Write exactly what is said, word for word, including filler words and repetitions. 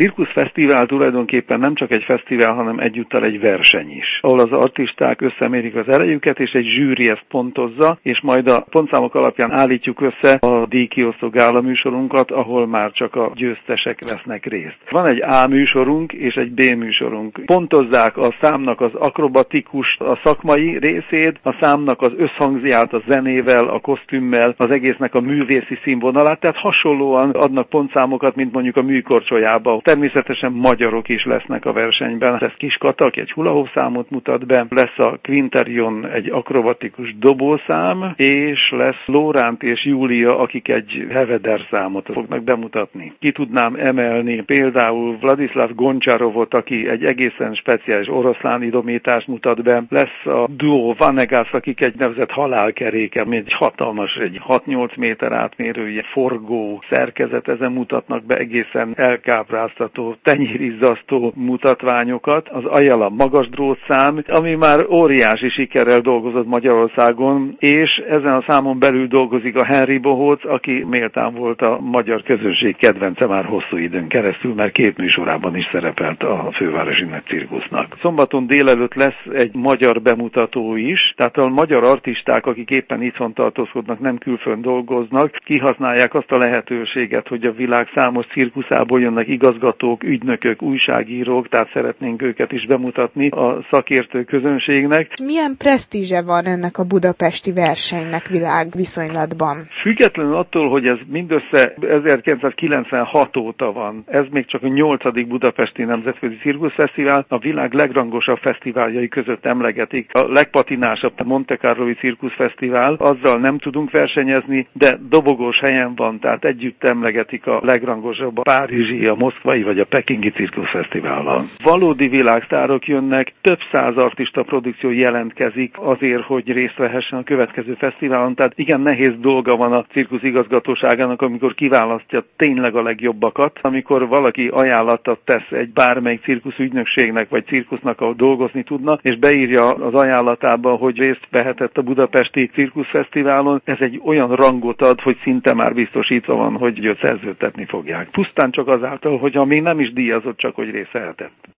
cirkuszfesztivál tulajdonképpen nem csak egy fesztivál, hanem egyúttal egy verseny is, ahol az artisták összemérik az erejüket, és egy zsűri ezt pontozza, és majd a pontszámok alapján állítjuk össze a díjkiosztó gála műsorunkat, ahol már csak a győztesek vesznek részt. Van egy A műsorunk és egy B műsorunk. Pontozzák a számnak az akrobatikus, a szakmai részét, a számnak az összhangziát a zenével, a kosztümmel, az egésznek a művészi színvonalát, tehát hasonlóan adnak pontszámokat, mint mondjuk a műkorcsolyába. Természetesen magyarok is lesznek a versenyben. Lesz Kis Kata, aki egy hula-hoop számot mutat be, lesz a Quinterion egy akrobatikus dobószám, és lesz Lóránt és Júlia, akik egy heveder számot fognak bemutatni. Ki tudnám emelni például Vladislav Goncsarovot, aki egy egészen speciális oroszlán idomítást mutat be, lesz a duo Vanegas, akik egy nevezett halálkeréke, mint egy hatalmas, egy hat-nyolc méter átmérő ilyen forgó szerkezet, ezen mutatnak be egészen elkápráztató, tenyérizzasztó mutatványokat. Az Ayala magas drótszám, ami már óriási sikerrel dolgozott Magyarországon, és ezen a számon belül dolgozik a Henry Bohóc, aki méltán volt a magyar közönség kedvence már hosszú időn keresztül, mert két műsorában is szerepelt a fővárosi nagy cirkusznak. Szombaton délelőtt lesz egy magyar bemutató is, tehát a magyar artisták, akik éppen itthon tartózkodnak, nem külföldön dolgoznak, kihasználják azt a lehetőséget, hogy a világ számos cirkuszából jönnek igazgatók, ügynökök, újságírók, tehát szeretnénk őket is bemutatni a szakértő közönségnek. Milyen presztízse van ennek a budapesti versenynek világviszonylatban? Függetlenül attól, hogy ez mindössze ezerkilencszázkilencvenhat óta van, ez még csak a nyolcadik budapesti nemzetközi cirkuszfesztivál, a világ legrangosabb fesztiváljai között emlegetik. A legpatinásabb a Monte Carloi cirkuszfesztivál, azzal nem tudunk versenyezni, de dobogós helyen van, tehát együtt emlegetik a legrangosabb a párizsi, a moszkvai vagy a pekingi cirkuszfesztivállal. Valódi világsztárok jönnek, több száz artista produkció jelentkezik azért, hogy részt vehessen a következő fesztiválon, tehát igen nehéz dolga van a cirkusz igazgatóságának, amikor kiválasztja tényleg a legjobbakat, amikor valaki ajánlatot tesz egy bármelyik cirkuszügynökségnek vagy cirkusznak, ahol dolgozni tudna, és beírja az ajánlatába, hogy részt vehetett a budapesti cirkuszfesztiválon, ez egy olyan rangot ad, hogy szinte már biztosítva van, hogy őt szerződtetni fogják. Pusztán csak azáltal, hogyha még nem is díjazott, csak hogy részt vehetett.